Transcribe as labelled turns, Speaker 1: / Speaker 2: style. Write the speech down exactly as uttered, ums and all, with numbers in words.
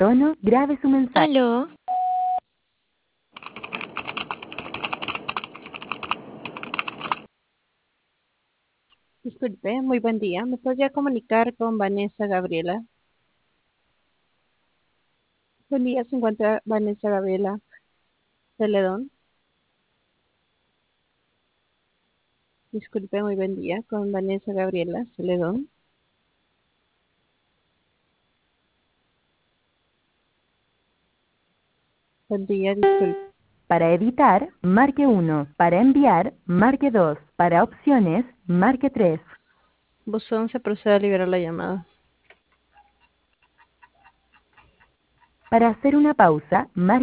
Speaker 1: tono, grabe su mensaje.
Speaker 2: Aló.
Speaker 3: Disculpe, muy buen día. ¿Me podría comunicar con Vanessa Gabriela? Buen día, se encuentra Vanessa Gabriela Celedón. Disculpe, muy buen día, con Vanessa Gabriela Celedón. Buen día, disculpe.
Speaker 1: Para editar, marque uno. Para enviar, marque dos. Para opciones, marque tres.
Speaker 3: Buzón se procede a liberar la llamada.
Speaker 1: Para hacer una pausa, marque